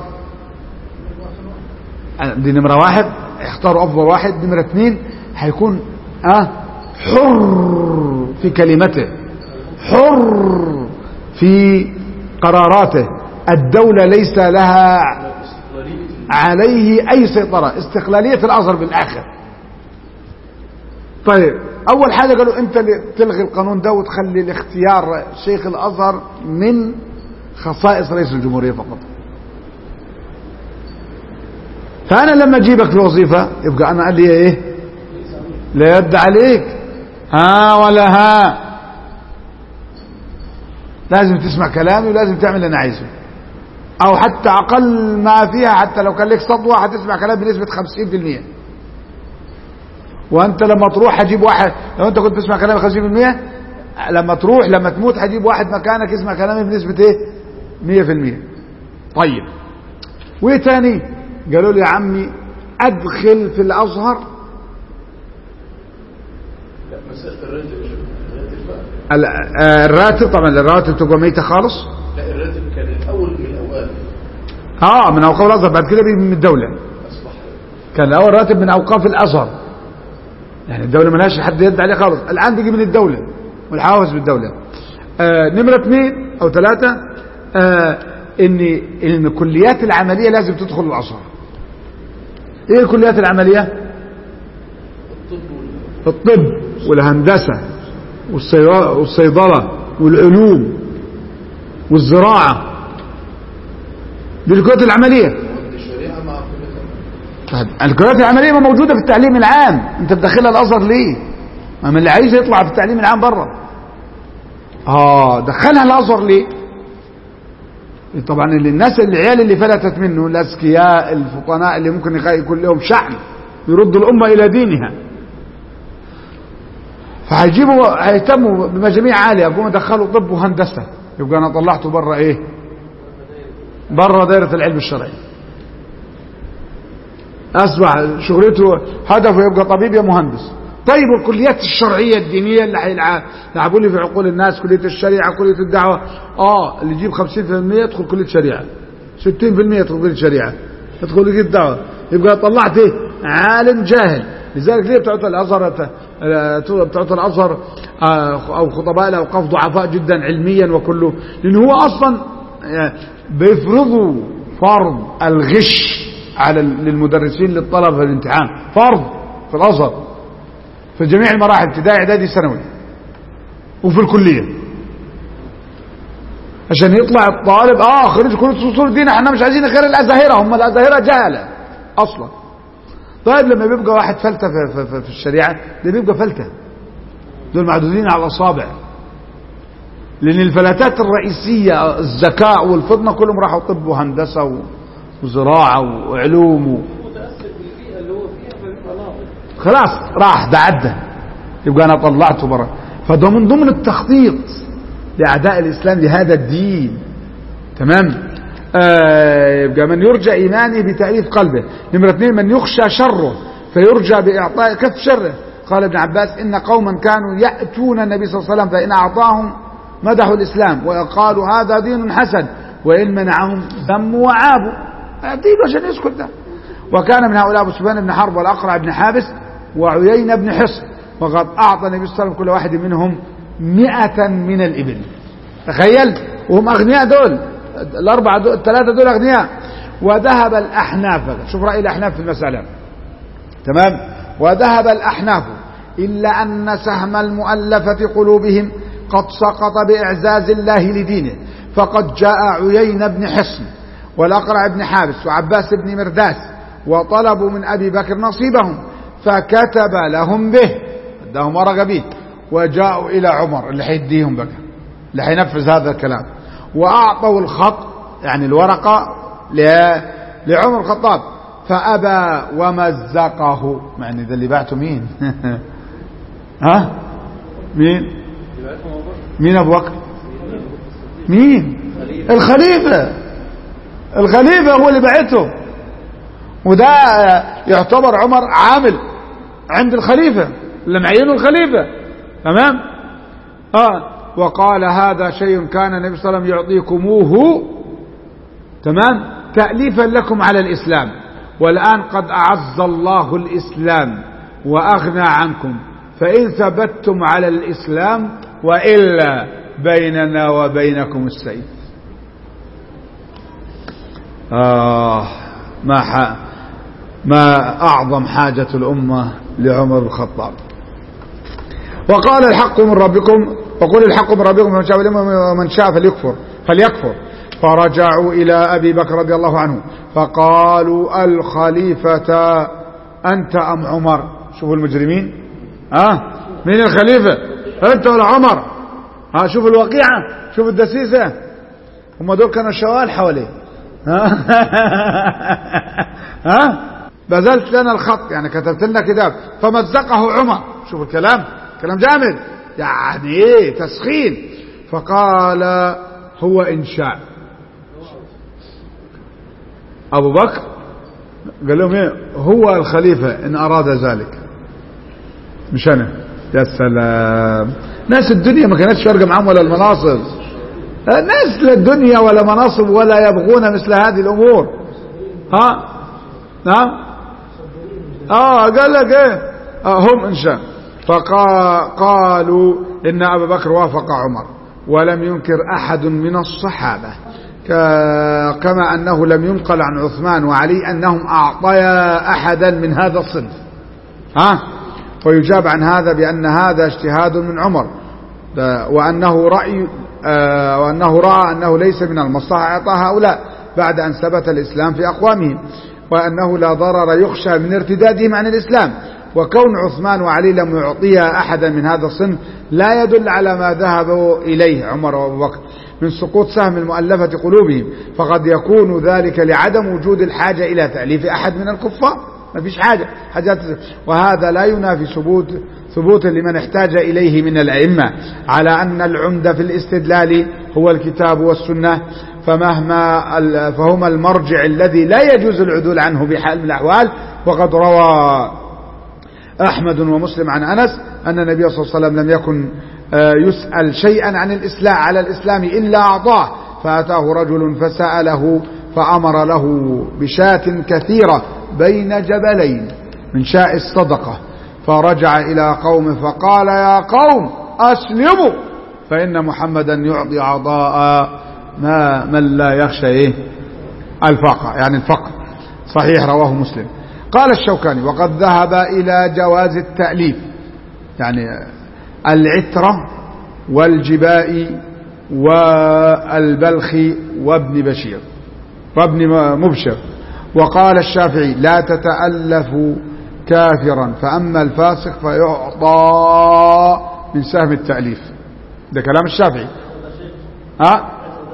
دي نمرة واحد، اختاروا افضل واحد. نمرة اثنين هيكون اه حر في كلمته، حر في قراراته، الدولة ليس لها عليه اي سيطرة، استقلالية الازهر بالاخر. طيب اول حاجة قالوا انت تلغي القانون ده وتخلي الاختيار شيخ الازهر من خصائص رئيس الجمهورية فقط. فانا لما اجيبك في وظيفة يبقى انا قال لي ايه؟ لا يد عليك ها ولا ها، لازم تسمع كلامي ولازم تعمل اللي انا عايزه، او حتى اقل ما فيها، حتى لو كان لك صدوة هتسمع كلام بنسبة خمسين بالمئة. وانت لما تروح هجيب واحد، لو انت كنت تسمع كلامي خمسين بالمئة، لما تروح لما تموت هجيب واحد مكانك يسمع كلامي بنسبة ايه؟ مية بالمئة. طيب وايه تاني؟ قالوا لي يا عمي ادخل في الازهر لا مسألة الراتب الراتب بقى الراتب، طبعا الراتب تبقى ميتة خالص. لا الراتب كان الاول من الاوقاف اه من اوقاف الازهر، بعد كده بيجي من الدولة. اصبح كان الاول راتب من اوقاف الازهر، يعني الدولة ملهاش حد يد عليه خالص، الان بيجي من الدولة والحوافز بالدولة. آه نمرة اثنين او ثلاثة آه ان ان الكليات العملية لازم تدخل الازهر. ايه الكليات العملية؟ الطب والهندسة والصيدلة والعلوم والزراعة، دي الكليات العملية. الشريعة مع طيب الكليات العملية ما موجودة في التعليم العام، انت بدخلها الازهر ليه؟ ما من اللي عايز يطلع في التعليم العام بره. اه دخلها الازهر ليه؟ طبعا اللي الناس العيال اللي فلتت منه الاذكياء الفطناء اللي ممكن يكون لهم شأن يردوا الامة الى دينها. فهيجيبوا هيهتموا بمجاميع عالية، يقوموا يدخلوا طب وهندسة، يبقى أنا طلعته برا إيه؟ برا دائرة العلم الشرعي. أصبح شغلته هدفه يبقى طبيب يا مهندس. طيب الكليات الشرعية الدينية اللي هيلعبوا لي في عقول الناس، كلية الشريعة، كلية الدعوة، آه اللي يجيب خمسين بالمئة يدخل كلية شريعة، ستين بالمئة يدخل كلية شريعة، يدخل كلية الدعوة، يبقى طلعت إيه؟ عالم جاهل. لذلك ليه بتوع الأزهر بتوع الأزهر أو خطباء الأوقاف ضعفاء جدا علميا وكله؟ لأن هو أصلا بيفرضوا فرض الغش على للمدرسين للطلبة في الامتحان، فرض في الأزهر في جميع المراحل، ابتدائي اعدادي ثانوي وفي الكلية، عشان يطلع الطالب اه خريج كلية اصول الدين. احنا مش عايزين غير الازاهرة، هم الازاهرة جهلة اصلا. طيب لما بيبقى واحد فلتة في, في, في الشريعة، ده بيبقى فلتة، دول معدودين على الاصابع، لان الفلاتات الرئيسية الذكاء والفطنة كلهم راحوا طب وهندسة وزراعة وعلوم و... خلاص راح ده عدى، يبقى انا طلعته برا. فده من ضمن التخطيط لاعداء الاسلام لهذا الدين. تمام. آه يبقى من يرجى ايمانه بتأليف قلبه. نمرة اثنين من يخشى شره فيرجى باعطاء كف شره. قال ابن عباس ان قوما كانوا يأتون النبي صلى الله عليه وسلم فان اعطاهم مدحوا الاسلام وقالوا هذا دين حسن، وان منعهم ذموا وعابوا، دين عشان يسكت ده. وكان من هؤلاء ابو سفيان بن حرب والاقرع بن حابس وعيينة بن حصن، وقد اعطى النبي صلى الله عليه وسلم كل واحد منهم مئة من الابل. تخيل، وهم اغنياء دول الاربعه دول الثلاثه دول اغنياء. وذهب الاحناف، شوف راي الاحناف في المساله. تمام. وذهب الاحناف الا ان سهم المؤلفه قلوبهم قد سقط باعزاز الله لدينه، فقد جاء عيينة بن حصن والاقرع بن حابس وعباس بن مرداس وطلبوا من ابي بكر نصيبهم، فكتب لهم به، اداهم ورقه به، وجاءوا الى عمر اللي حيديهم بقى، اللي حينفذ هذا الكلام، واعطوا الخط يعني الورقه لعمر الخطاب، فابى ومزقه. يعني ده اللي بعته مين؟ ها مين مين ابو بكر؟ مين؟ الخليفه. الخليفه هو اللي بعته، وده يعتبر عمر عامل عند الخليفة اللي معينه الخليفة. تمام. اه وقال هذا شيء كان النبي صلى الله عليه وسلم يعطيكموه، تمام، تأليفا لكم على الإسلام، والآن قد أعز الله الإسلام وأغنى عنكم، فإن ثبتتم على الإسلام وإلا بيننا وبينكم السيف. آه ما ح... ما أعظم حاجة الأمة لعمر بن الخطاب. وقال الحق من ربكم، وقل الحق من ربكم فمن شاء ومن شاء فليكفر فليكفر. فرجعوا إلى أبي بكر رضي الله عنه فقالوا الخليفة أنت أم عمر؟ شوفوا المجرمين، ها مين الخليفة، أنت ولا عمر؟ ها شوفوا الوقيعة، شوفوا الدسيسة، هم دول كانوا الشوال حواليه. ها ها بذلت لنا الخط، يعني كتبت لنا كتاب، فمزقه عمر. شوف الكلام، كلام جامد، يعني ايه تسخين. فقال هو إنشاء. أبو بكر قال لهم ايه؟ هو الخليفة إن أراد ذلك، مش أنا. يا سلام، ناس الدنيا ما كانتش فارقة معهم ولا المناصب، ناس لا الدنيا ولا مناصب ولا يبغون مثل هذه الأمور. ها نعم اه قال لك ايه آه هم إنشاء. فقالوا إن أبا بكر وافق عمر، ولم ينكر أحد من الصحابة، كما أنه لم ينقل عن عثمان وعلي أنهم أعطيا أحدا من هذا الصنف. ها ويجاب عن هذا بأن هذا اجتهاد من عمر، وأنه رأي آه وأنه رأى أنه ليس من المصلحة إعطاء هؤلاء بعد أن ثبت الإسلام في أقوامهم، وأنه لا ضرر يخشى من ارتدادهم عن الإسلام. وكون عثمان وعلي لم يعطيا أحدا من هذا الصنف لا يدل على ما ذهبوا إليه عمر وأبو بكر من سقوط سهم المؤلفة قلوبهم، فقد يكون ذلك لعدم وجود الحاجة إلى تأليف أحد من الكفار. ما فيش حاجة حاجات. وهذا لا ينافي ثبوت ثبوت لمن احتاج إليه من الأئمة على أن العمدة في الاستدلال هو الكتاب والسنة، فمهما فهما المرجع الذي لا يجوز العدول عنه بحال من الأحوال. وقد روى أحمد ومسلم عن أنس أن النبي صلى الله عليه وسلم لم يكن يسأل شيئا عن الإسلام على الإسلام إلا أعطاه، فأتاه رجل فسأله فأمر له بشاة كثيرة بين جبلين من شاء الصدقة، فرجع إلى قوم فقال يا قوم أسلموا فإن محمدا يعطي عطاء ما من لا يخشى إيه الفقر، يعني الفقر. صحيح رواه مسلم. قال الشوكاني وقد ذهب إلى جواز التأليف، يعني العترة والجباء والبلخ وابن بشير وابن مبشر. وقال الشافعي لا تتألف كافرا، فأما الفاسق فيعطى من سهم التأليف. ده كلام الشافعي. ها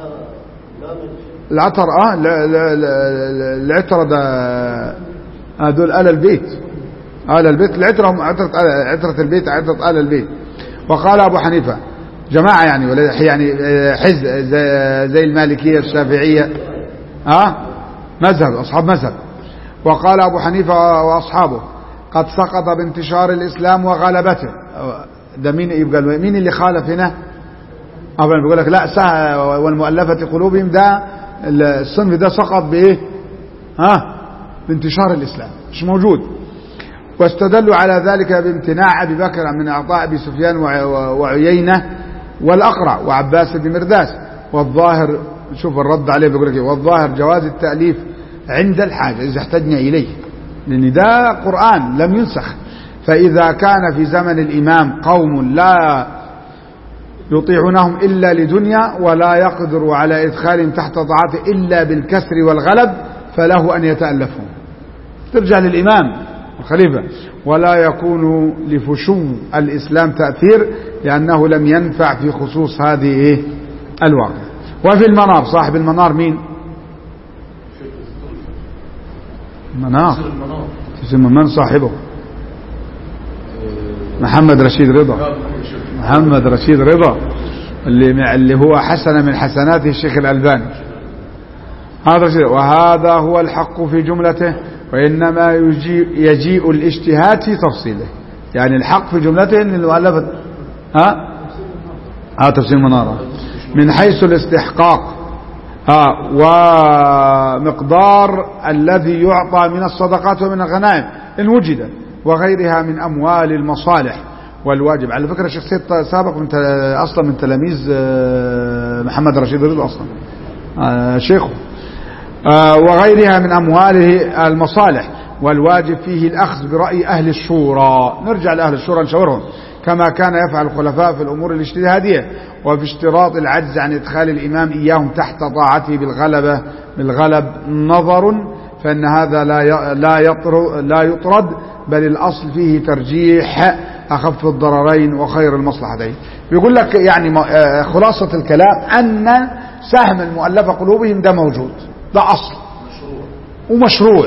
العطر اه لا لا لا العترة ده هذول آل البيت، آل البيت العترة عترة عترة البيت عترة آل البيت. وقال أبو حنيفة جماعة يعني ولا يعني حزب زي المالكية الشافعية ها مذهب أصحاب مذهب. وقال أبو حنيفة وأصحابه قد سقط بانتشار الإسلام وغلبته. ده مين يبقى مين اللي خالف هنا؟ أبدا بيقول لك لا والمؤلفة قلوبهم، ده الصنف ده سقط بإيه؟ ها بانتشار الإسلام مش موجود. واستدلوا على ذلك بامتناع أبي بكر من إعطاء أبي سفيان وعيينة والأقرع وعباس بن مرداس. والظاهر شوف الرد عليه بيقول لك والظاهر جواز التأليف عند الحاجة إذا احتجنا إليه، لأن ده قرآن لم ينسخ. فإذا كان في زمن الإمام قوم لا يطيعونهم إلا لدنيا ولا يقدر على إدخالهم تحت طاعته إلا بالكسر والغلب، فله أن يتألفهم. ترجع للإمام الخليفة. ولا يكون لفشو الإسلام تأثير لأنه لم ينفع في خصوص هذه إيه الواقع. وفي المنار صاحب المنار مين؟ المنار من صاحبه؟ محمد رشيد رضا. محمد رشيد رضا اللي اللي هو حسن من حسناته الشيخ الألباني. هذا وهذا هو الحق في جملته، وإنما يجيء, يجيء الاجتهاد في تفصيله. يعني الحق في جملته ان المؤلفة ها ها تفسير المنارة من حيث الاستحقاق ها ومقدار الذي يعطى من الصدقات ومن الغنائم إن وجد وغيرها من أموال المصالح. والواجب على فكرة الشيخ سيد سابق من أصلا من تلاميذ محمد رشيد رضا أصلا شيخه وغيرها من أمواله المصالح. والواجب فيه الأخذ برأي أهل الشورى. نرجع لأهل الشورى نشاورهم كما كان يفعل الخلفاء في الأمور الاجتهادية، وفي اشتراط العجز عن إدخال الإمام إياهم تحت طاعته بالغلبة بالغلب نظر، فإن هذا لا لا يطرد، بل الأصل فيه ترجيح أخف الضررين وخير المصلحتين. بيقول لك يعني خلاصة الكلام أن سهم المؤلفة قلوبهم ده موجود، ده أصل ومشروع،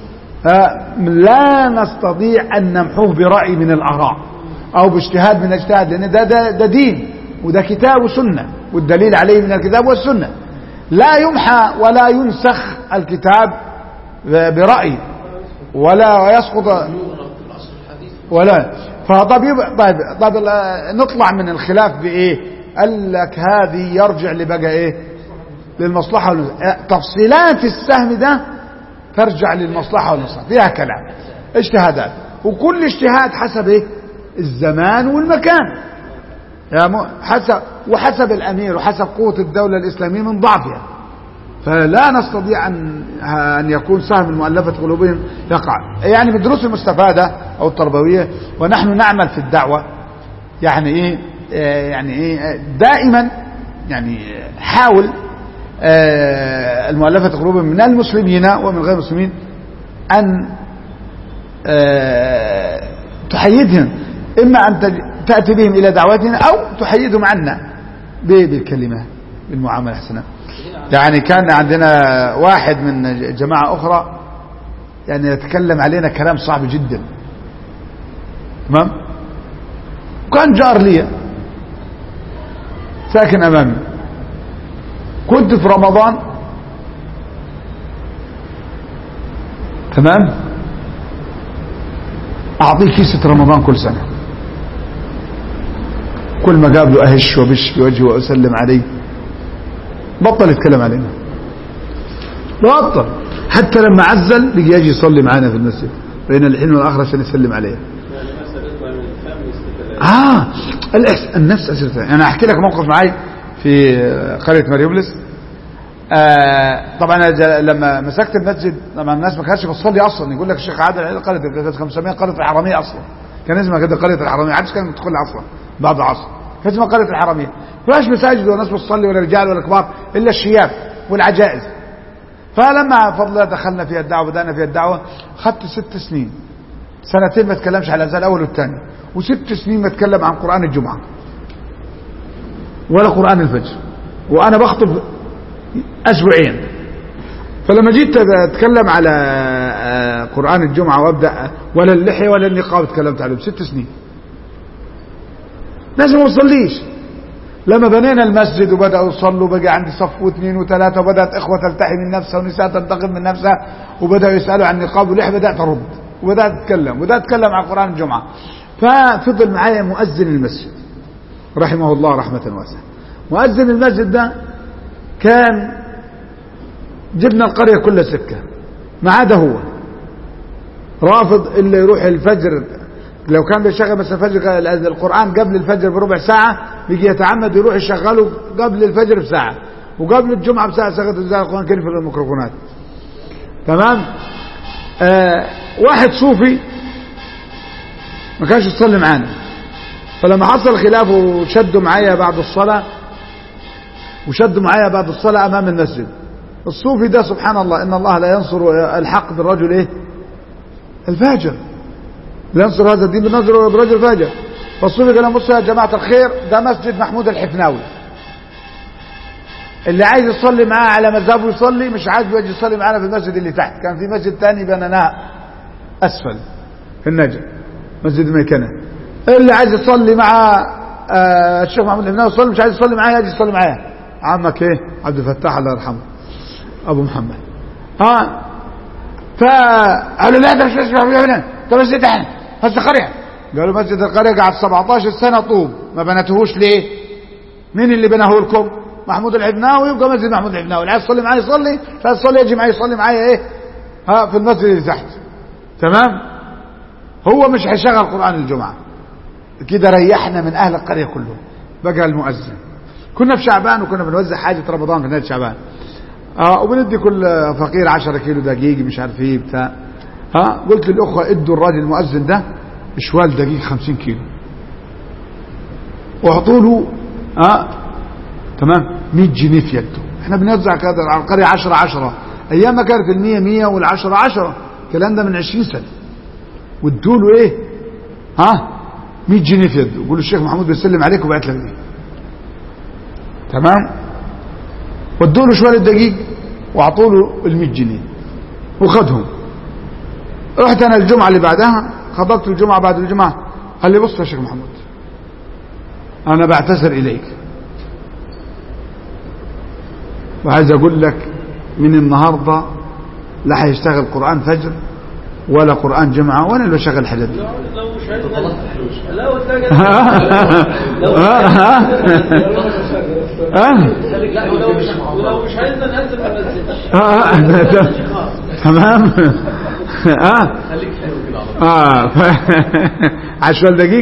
لا نستطيع أن نمحوه برأي من الآراء أو باجتهاد من الاجتهاد، لأن ده, ده, ده دين وده كتاب وسنة، والدليل عليه من الكتاب والسنة. لا يمحى ولا ينسخ الكتاب برأي ولا يسقط ولا. فطب طيب طيب نطلع من الخلاف بإيه؟ قال لك هذه يرجع لبقى إيه؟ للمصلحة والمصلحة. تفصيلات السهم ده ترجع للمصلحة والمصلحة، فيها كلام اجتهادات، وكل اجتهاد حسب إيه؟ الزمان والمكان، يعني حسب وحسب الأمير وحسب قوة الدولة الإسلامية من ضعفها. فلا نستطيع أن أن يكون سهم المؤلفة قلوبهم يقع. يعني من الدروس المستفادة أو التربوية، ونحن نعمل في الدعوة يعني إيه يعني إيه دائما يعني حاول المؤلفة قلوبهم من المسلمين ومن غير المسلمين أن تحيدهم، إما أن تأتي بهم إلى دعوتنا أو تحيدهم عنا بالكلمة بالمعاملة الحسنة. يعني كان عندنا واحد من جماعة أخرى يعني يتكلم علينا كلام صعب جدا. تمام. وكان جار لي ساكن امامي. كنت في رمضان، تمام، اعطيه كيسة رمضان كل سنة، كل ما قابله اهش وبش في وجهه واسلم عليه. بطل يتكلم علينا، بطل. حتى لما عزل بيجي يجي يصلي معانا في المسجد بين الحين والاخر عشان يسلم عليه. اه النفس اسرتها. انا احكي لك موقف معي في قرية ماريوبلس. آه طبعا لما مسكت المسجد طبعا الناس ما كانتش بتصلي اصلا. يقول لك الشيخ عادل قرية كانت مسميها قرية الحرامية اصلا، كان اسمها كده قرية الحرامية، عادش كانت تدخل اصلا بعد العصر، كان اسمها قرية الحرامية. فلاش مساجد ولا ناس بتصلي ولا رجال ولا كبار الا الشياب والعجائز. فلما فضل الله دخلنا فيها الدعوه بدانا فيها الدعوه، خدت ست سنين، سنتين ما اتكلمش على الأذان الاول والثاني، وست سنين ما اتكلم عن قرآن الجمعة ولا قرآن الفجر، وانا بخطب اسبوعين. فلما جيت اتكلم على قرآن الجمعة وابدا ولا اللحية ولا النقاب اتكلمت عليهم ست سنين. ناس ما وصليش. لما بنينا المسجد وبدأوا يصلوا بقى عندي صف واثنين وثلاثة، وبدأت إخوة تلتحي من نفسها ونساء تنتقم من نفسها، وبدأوا يسألوا عن النقاب واللحية، بدأت أرد وبدأت أتكلم وبدأت أتكلم عن قرآن الجمعة. ففضل معايا مؤذن المسجد رحمه الله رحمة واسعة. مؤذن المسجد ده كان جبنا القرية كلها سكة ما عدا هو، رافض اللي يروح الفجر. لو كان بيشغل مثلا الفجر القرآن قبل الفجر بربع ساعة، بيجي يتعمد يروح يشغله قبل الفجر بساعة، وقبل الجمعة بساعة شغلت القرآن كيف في الميكروفونات. تمام. آه واحد صوفي ما كانش يصلي معانا، فلما حصل خلاف وشدوا معايا بعد الصلاة وشدوا معايا بعد الصلاة أمام المسجد. الصوفي ده سبحان الله إن الله لا ينصر الحق بالرجل إيه الفاجر، لا ينصر هذا الدين بالنظر برجل فاجر. فالصوفي قال بصوا يا جماعة الخير، ده مسجد محمود الحفناوي، اللي عايز يصلي معاه على مذهبه يصلي، مش عايز يجي يصلي معانا في المسجد اللي تحت. كان في مسجد ثاني بنيناه أسفل في النجم، مسجد الميكنة. اللي عايز يصلي مع آه الشيخ محمود الحفناوي يصلي، مش عايز يصلي معاه يجي يصلي معاه عمك ايه عبد الفتاح الله يرحمه ابو محمد. ها فقالوا لا ده مش مسجد هنا، ده مسجد احنا مسجد القرية. قالوا مسجد القرية قعد سبعتاشر سنة طوب ما بنتهوش ليه؟ مين اللي بناه لكم؟ محمود الحفناوي. يبقى مسجد محمود الحفناوي، اللي عايز يصلي معايا يصلي، مش عايز يصلي يجي معايا يصلي معايا ايه ها في المسجد اللي تحت. تمام. هو مش هيشغل قرآن الجمعة كده. ريحنا من اهل القرية كلهم. بقى المؤذن. كنا في شعبان وكنا بنوزع حاجة رمضان في نهاية شعبان، اه وبندي كل فقير عشرة كيلو دقيق مش عارف ايه بتاع. ها قلت للاخوه ادوا الراجل المؤذن ده شوال دقيق خمسين كيلو واعطوا له اه تمام مية جنيه في يده. احنا بنوزع كده على القريه عشرة عشرة، ايام ما كانت المية مية والعشرة عشرة، الكلام ده من عشرين سنة. وادوا له ايه ها مية جنيه في يده، يقولوا الشيخ محمود بيسلم عليك وبعت لك دي. تمام. ودوا له شوال الدقيق واعطوا له ال مية جنيه وخدهم. رحت انا الجمعه اللي بعدها، خطبت الجمعه بعد الجمعه، قال لي بص يا شيخ محمود انا بعتذر اليك وعايز اقول لك من النهارده لا هيشتغل قرآن فجر ولا قرآن جمعة وانا اللي بشغل الحاجات دي. لو مش عايز لا وتلاقي لو مش عايز ننزل المسجد. تمام. اه اه عشوال دقيق.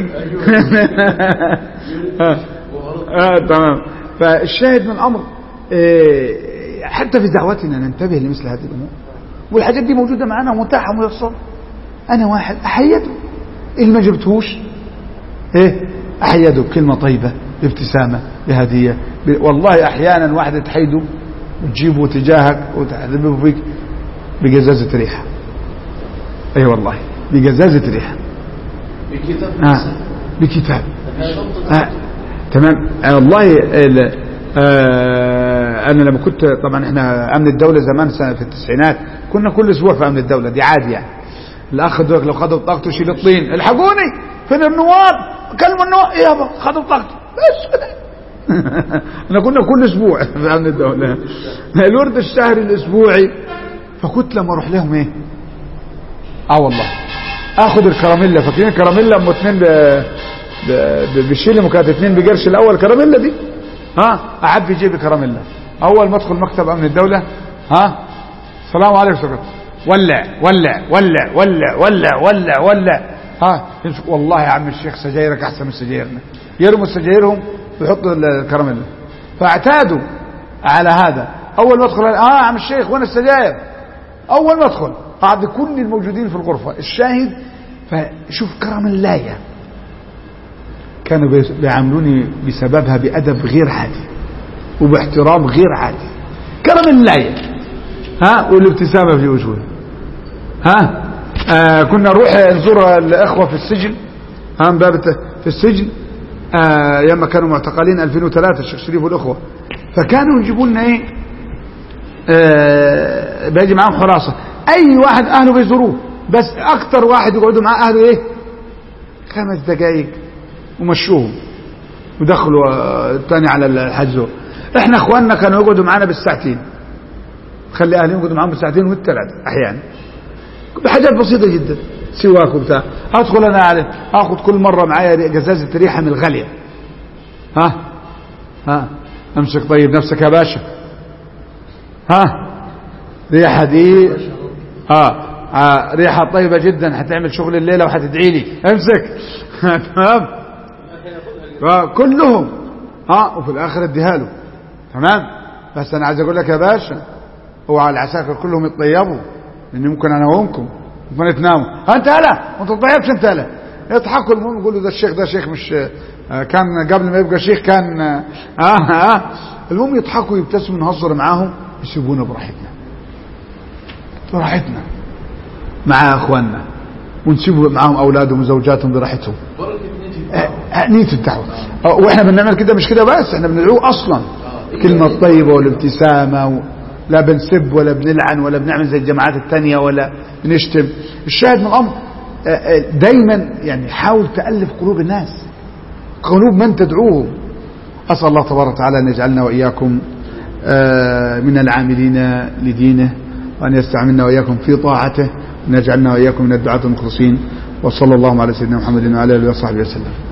اه تمام. فالشاهد من الامر حتى في دعوتنا ننتبه لمثل هذه الامور، والحاجات دي موجوده معنا ومتاحه وميسره. انا واحد احيده اللي ما جبتهوش ايه احيده بكلمه طيبه بابتسامه بهديه ب... والله احيانا واحد تحيده وتجيبه تجاهك وتحذبه فيك بجزازه ريحه. اي أيوة والله بجزازه ريحه بكتاب آه. بكتاب آه. تمام. آه والله آه انا لما كنت طبعا احنا امن الدوله زمان سنة في التسعينات كنا كل اسبوع في امن الدوله، دي عادي يعني. الاخ دوك لو خدوا بطاقته يشيل الطين، الحقوني فين النواب، كلموا النواب يابا خدوا بطاقته بس. احنا كنا كل اسبوع في امن الدوله الورد الشهري الاسبوعي. فكنت لما اروح لهم ايه اه والله اخد الكراميلا، فاكرين الكراميلا ام اتنين بالشيل وكانت اتنين بقرش الاول كراميلا دي، ها اعبي جيبي كراميلا اول ما ادخل مكتب امن الدوله. ها السلام عليكم شكرا، ولع ولع ولع ولع ولع ولع ولع. ها والله يا عم الشيخ سجايرك احسن من سجايرنا، يرموا سجايرهم ويحطوا الكراميلا. فاعتادوا على هذا. اول ما ادخل اه يا عم الشيخ وين السجاير، اول ما ادخل قعد كل الموجودين في الغرفه. الشاهد فشوف كراميلايه كانوا بيعاملوني بسببها بأدب غير عادي وباحترام غير عادي. كراميلايه ها والابتسامه في وجوههم. ها آه كنا نروح نزور الاخوه في السجن، ها من باب في السجن آه ياما كانوا معتقلين ألفين وثلاثة الشيخ شريف والاخوه. فكانوا يجيبوا لنا ايه آه بيجي معاهم حراسه، اي واحد اهله بيزوروه، بس اكتر واحد يقعدوا مع اهله ايه خمس دقائق ومشوهم ودخلوا الثاني على الحجزور. احنا اخواننا كانوا يقعدوا معانا بالساعتين، خلي اهلهم يقعدوا معاهم بالساعتين والثلاث احيانا بحاجات بسيطه جدا، سواك وبتاع. ادخل انا عليه اخذ كل مره معايا جزازه ريحه من الغاليه. ها ها امسك طيب نفسك يا باشا، ها ريحه دي ها آه ريحه طيبه جدا هتعمل شغل الليله وهتدعي لي، امسك. تمام كلهم ها وفي الاخر اديها له. تمام بس انا عايز اقول لك يا باشا اوعى العساكر كلهم يتطيبوا، لان ممكن انا وامكم ممكن تناموا. انت هلا وانت تطيبش انت هلا يضحكوا. المهم يقولوا ده الشيخ ده شيخ مش آه كان قبل ما يبقى شيخ كان اه اه, آه. المهم يضحكوا يبتسموا نهزر معاهم يسيبونا براحتنا براحتنا مع اخواننا ونسيبوا معاهم اولادهم وزوجاتهم براحتهم. نية الدعوة. واحنا بنعمل كده مش كده بس، احنا بندعوه اصلا كلمة طيبة والابتسامة و... لا بنسب ولا بنلعن ولا بنعمل زي الجماعات التانية ولا بنشتم. الشاهد من الامر دايما يعني حاول تألف قلوب الناس، قلوب من تدعوهم. اسأل الله تبارك وتعالى ان يجعلنا واياكم من العاملين لدينه، وان يستعملنا واياكم في طاعته، وان يجعلنا واياكم من الدعاة المخلصين. وصلى الله على سيدنا محمد وعلى اله وصحبه وسلم.